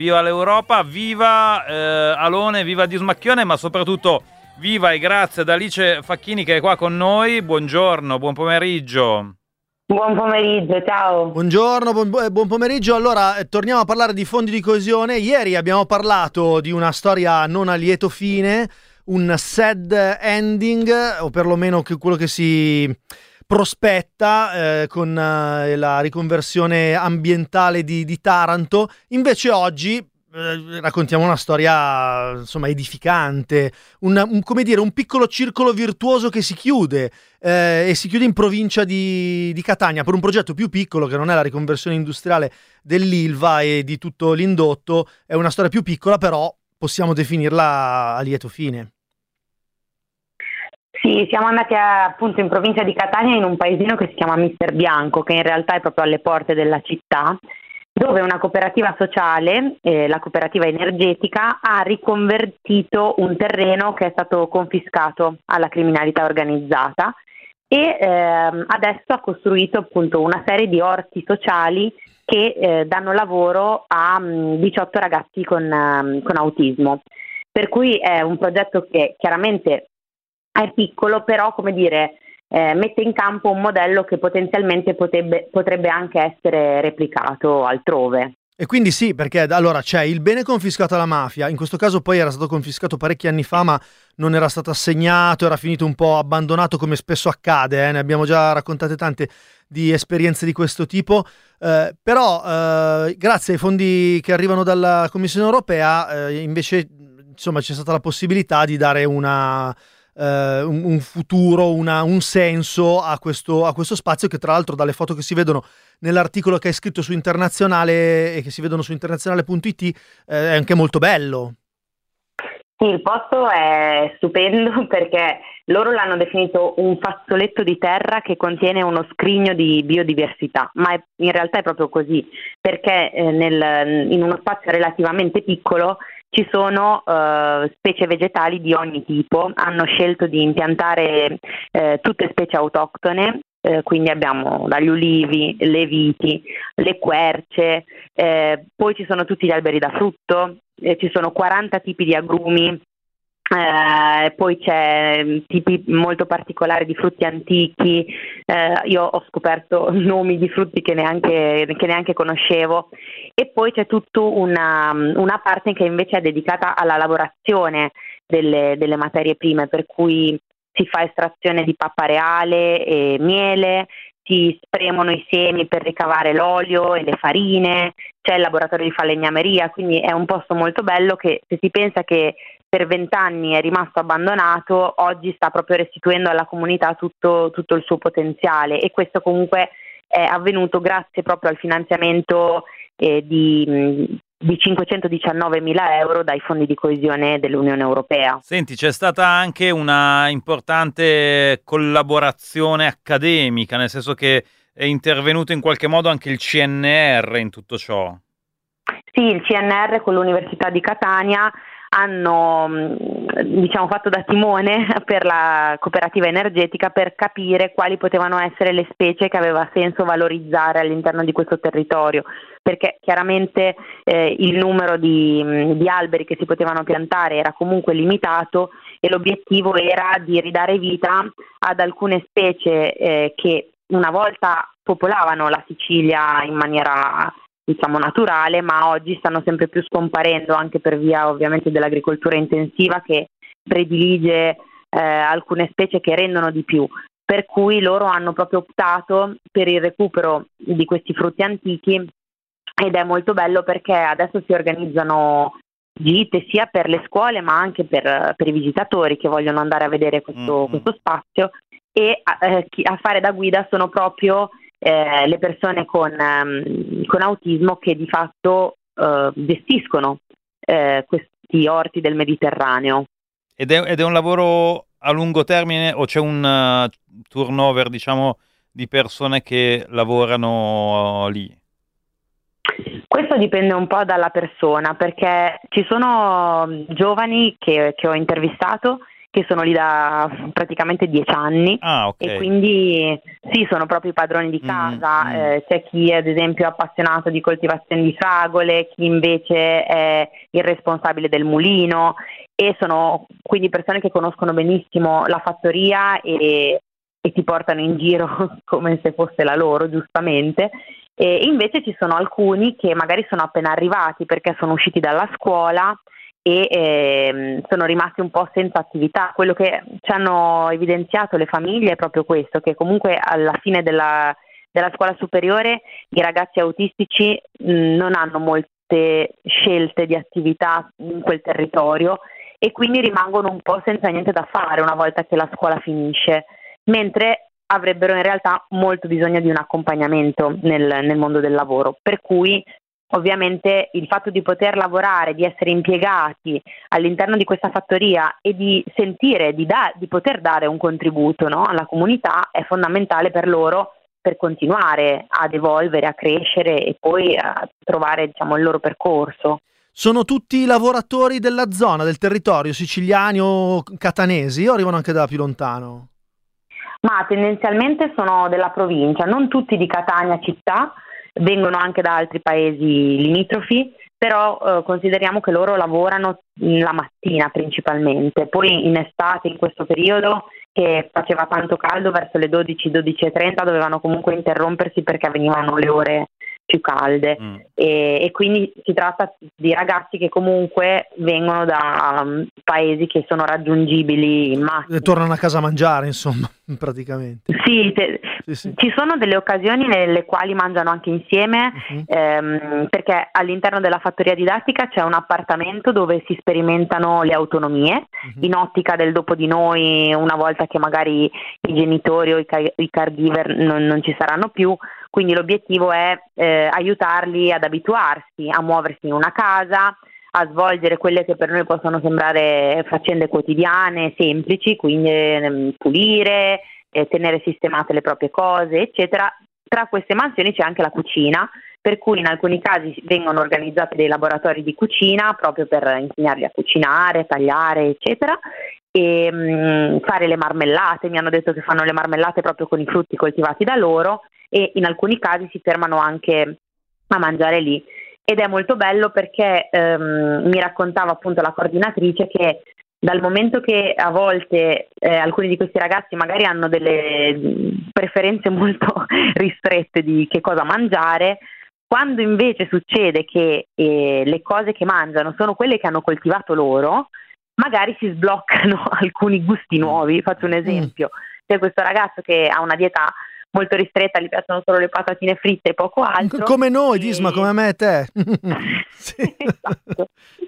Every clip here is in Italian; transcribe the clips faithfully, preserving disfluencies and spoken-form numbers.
Viva l'Europa, viva eh, Alone, viva Dismacchione, ma soprattutto viva e grazie ad Alice Facchini che è qua con noi. Buongiorno, buon pomeriggio. Buon pomeriggio, ciao. Buongiorno, buon, buon pomeriggio. Allora, eh, torniamo a parlare di fondi di coesione. Ieri abbiamo parlato di una storia non a lieto fine, un sad ending, o perlomeno che quello che si prospetta eh, con eh, la riconversione ambientale di, di Taranto. Invece oggi eh, raccontiamo una storia, insomma, edificante, un, un, come dire, un piccolo circolo virtuoso che si chiude eh, e si chiude in provincia di, di Catania per un progetto più piccolo che non è la riconversione industriale dell'Ilva e di tutto l'indotto. È una storia più piccola, però possiamo definirla a lieto fine. Sì, siamo andati a, appunto in provincia di Catania in un paesino che si chiama Mister Bianco, che in realtà è proprio alle porte della città, dove una cooperativa sociale, eh, la cooperativa energetica, ha riconvertito un terreno che è stato confiscato alla criminalità organizzata e ehm, adesso ha costruito appunto una serie di orti sociali che eh, danno lavoro a mh, diciotto ragazzi con, um, con autismo. Per cui è un progetto che chiaramente è piccolo, però come dire eh, mette in campo un modello che potenzialmente potrebbe, potrebbe anche essere replicato altrove. E quindi sì, perché allora c'è il bene confiscato alla mafia, in questo caso poi era stato confiscato parecchi anni fa, ma non era stato assegnato, era finito un po' abbandonato come spesso accade, eh? Ne abbiamo già raccontate tante di esperienze di questo tipo, eh, però eh, grazie ai fondi che arrivano dalla Commissione europea eh, invece insomma c'è stata la possibilità di dare una... Uh, un, un futuro, una, un senso a questo, a questo spazio che tra l'altro dalle foto che si vedono nell'articolo che hai scritto su Internazionale e che si vedono su internazionale punto it eh, è anche molto bello. Sì, il posto è stupendo perché loro l'hanno definito un fazzoletto di terra che contiene uno scrigno di biodiversità, ma è, in realtà è proprio così, perché eh, nel, in uno spazio relativamente piccolo ci sono uh, specie vegetali di ogni tipo. Hanno scelto di impiantare eh, tutte specie autoctone, eh, quindi abbiamo dagli ulivi, le viti, le querce, eh, poi ci sono tutti gli alberi da frutto, eh, ci sono quaranta tipi di agrumi, eh, poi c'è tipi molto particolari di frutti antichi, eh, io ho scoperto nomi di frutti che neanche, che neanche conoscevo. E poi c'è tutta una, una parte che invece è dedicata alla lavorazione delle, delle materie prime, per cui si fa estrazione di pappa reale e miele, si spremono i semi per ricavare l'olio e le farine, c'è il laboratorio di falegnameria, quindi è un posto molto bello che, se si pensa che per vent'anni è rimasto abbandonato, oggi sta proprio restituendo alla comunità tutto, tutto il suo potenziale, e questo comunque è avvenuto grazie proprio al finanziamento eh, di, di cinquecentodiciannovemila euro dai fondi di coesione dell'Unione Europea. Senti, c'è stata anche una importante collaborazione accademica, nel senso che è intervenuto in qualche modo anche il C N R in tutto ciò. Sì, il C N R con l'Università di Catania hanno diciamo fatto da timone per la cooperativa energetica per capire quali potevano essere le specie che aveva senso valorizzare all'interno di questo territorio, perché chiaramente eh, il numero di, di alberi che si potevano piantare era comunque limitato e l'obiettivo era di ridare vita ad alcune specie eh, che una volta popolavano la Sicilia in maniera diciamo naturale, ma oggi stanno sempre più scomparendo anche per via ovviamente dell'agricoltura intensiva che predilige eh, alcune specie che rendono di più, per cui loro hanno proprio optato per il recupero di questi frutti antichi, ed è molto bello perché adesso si organizzano gite sia per le scuole ma anche per, per i visitatori che vogliono andare a vedere questo, mm-hmm. questo spazio, e eh, a fare da guida sono proprio Eh, le persone con, um, con autismo che di fatto uh, gestiscono eh, questi orti del Mediterraneo. Ed è, ed è un lavoro a lungo termine o c'è un uh, turnover diciamo di persone che lavorano uh, lì? Questo dipende un po' dalla persona, perché ci sono giovani che, che ho intervistato che sono lì da praticamente dieci anni. Ah, ok. E quindi sì, sono proprio i padroni di casa. Mm, mm. Eh, c'è chi ad esempio è appassionato di coltivazione di fragole, chi invece è il responsabile del mulino, e sono quindi persone che conoscono benissimo la fattoria e, e ti portano in giro come se fosse la loro, giustamente. E invece ci sono alcuni che magari sono appena arrivati perché sono usciti dalla scuola e eh, sono rimasti un po' senza attività. Quello che ci hanno evidenziato le famiglie è proprio questo, che comunque alla fine della, della scuola superiore i ragazzi autistici mh, non hanno molte scelte di attività in quel territorio e quindi rimangono un po' senza niente da fare una volta che la scuola finisce, mentre avrebbero in realtà molto bisogno di un accompagnamento nel, nel mondo del lavoro, per cui ovviamente il fatto di poter lavorare, di essere impiegati all'interno di questa fattoria e di sentire di, da- di poter dare un contributo, no, alla comunità è fondamentale per loro per continuare ad evolvere, a crescere e poi a trovare, diciamo, il loro percorso. Sono tutti lavoratori della zona, del territorio, siciliani o catanesi, o arrivano anche da più lontano? Ma tendenzialmente sono della provincia, non tutti di Catania città, vengono anche da altri paesi limitrofi, però eh, consideriamo che loro lavorano la mattina principalmente, poi in estate, in questo periodo che faceva tanto caldo, verso le dodici, dodici e trenta dovevano comunque interrompersi perché venivano le ore più calde Mm. e, e quindi si tratta di ragazzi che comunque vengono da um, paesi che sono raggiungibili in macchina. E tornano a casa a mangiare, insomma, praticamente. Sì, te- Sì, sì. ci sono delle occasioni nelle quali mangiano anche insieme, Mhm. ehm, perché all'interno della fattoria didattica c'è un appartamento dove si sperimentano le autonomie, Mhm. in ottica del dopo di noi, una volta che magari i genitori o i, ca- i caregiver non, non ci saranno più. Quindi l'obiettivo è eh, aiutarli ad abituarsi a muoversi in una casa, a svolgere quelle che per noi possono sembrare faccende quotidiane, semplici, quindi ehm, pulire, eh, tenere sistemate le proprie cose, eccetera. Tra queste mansioni c'è anche la cucina, per cui in alcuni casi vengono organizzati dei laboratori di cucina proprio per insegnarli a cucinare, tagliare, eccetera, e mh, fare le marmellate. Mi hanno detto che fanno le marmellate proprio con i frutti coltivati da loro e in alcuni casi si fermano anche a mangiare lì. Ed è molto bello perché ehm, mi raccontava appunto la coordinatrice che dal momento che a volte eh, alcuni di questi ragazzi magari hanno delle mh, preferenze molto ristrette di che cosa mangiare, quando invece succede che eh, le cose che mangiano sono quelle che hanno coltivato loro, magari si sbloccano alcuni gusti nuovi. Faccio un esempio: c'è questo ragazzo che ha una dieta molto ristretta, gli piacciono solo le patatine fritte e poco altro. Come noi, e... Disma, come me e te. Sì. Esatto.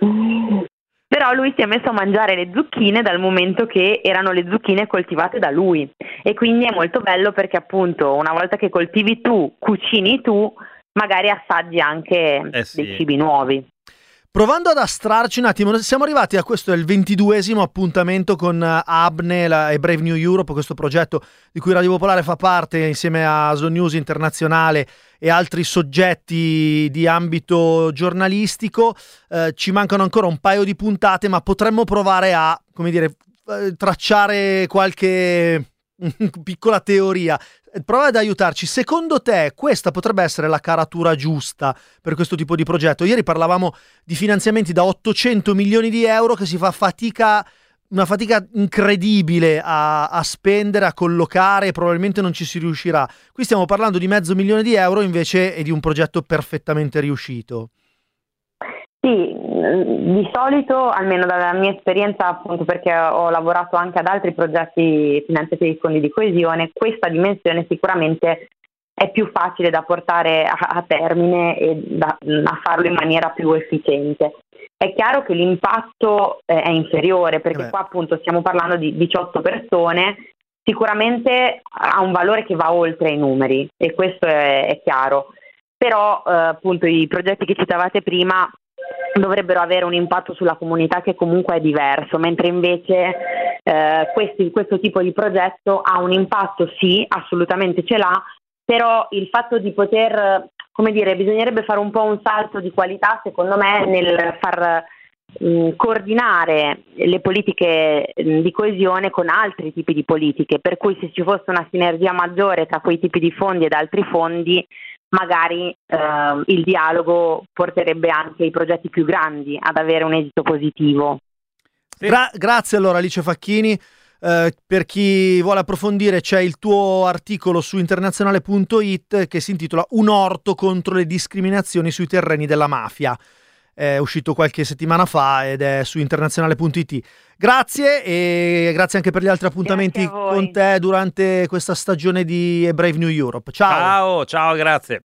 Però lui si è messo a mangiare le zucchine dal momento che erano le zucchine coltivate da lui, e quindi è molto bello perché appunto una volta che coltivi tu, cucini tu, magari assaggi anche Eh sì. dei cibi nuovi. Provando ad astrarci un attimo, siamo arrivati a questo, è il ventiduesimo appuntamento con Abne la, e Brave New Europe, questo progetto di cui Radio Popolare fa parte insieme a Zone News Internazionale e altri soggetti di ambito giornalistico. Eh, ci mancano ancora un paio di puntate, ma potremmo provare a, come dire, eh, tracciare qualche piccola teoria. Prova ad aiutarci. Secondo te questa potrebbe essere la caratura giusta per questo tipo di progetto? Ieri parlavamo di finanziamenti da ottocento milioni di euro che si fa fatica, una fatica incredibile a, a spendere, a collocare, e probabilmente non ci si riuscirà. Qui stiamo parlando di mezzo milione di euro invece e di un progetto perfettamente riuscito. Sì, di solito, almeno dalla mia esperienza, appunto perché ho lavorato anche ad altri progetti finanziati dai fondi di coesione, questa dimensione sicuramente è più facile da portare a, a termine e da, a farlo in maniera più efficiente. È chiaro che l'impatto eh, è inferiore perché Beh. qua appunto stiamo parlando di diciotto persone, sicuramente ha un valore che va oltre i numeri e questo è, è chiaro, però eh, appunto i progetti che citavate prima dovrebbero avere un impatto sulla comunità che comunque è diverso, mentre invece eh, questi, questo tipo di progetto ha un impatto, sì, assolutamente ce l'ha, però il fatto di poter, come dire, bisognerebbe fare un po' un salto di qualità secondo me nel far mh, coordinare le politiche mh, di coesione con altri tipi di politiche, per cui se ci fosse una sinergia maggiore tra quei tipi di fondi ed altri fondi, magari eh, il dialogo porterebbe anche i progetti più grandi ad avere un esito positivo. Gra- grazie allora Alice Facchini. Eh, per chi vuole approfondire c'è il tuo articolo su internazionale punto it che si intitola Un orto contro le discriminazioni sui terreni della mafia. È uscito qualche settimana fa ed è su internazionale punto it. Grazie, e grazie anche per gli altri appuntamenti con te durante questa stagione di Brave New Europe. Ciao. Ciao, ciao, grazie.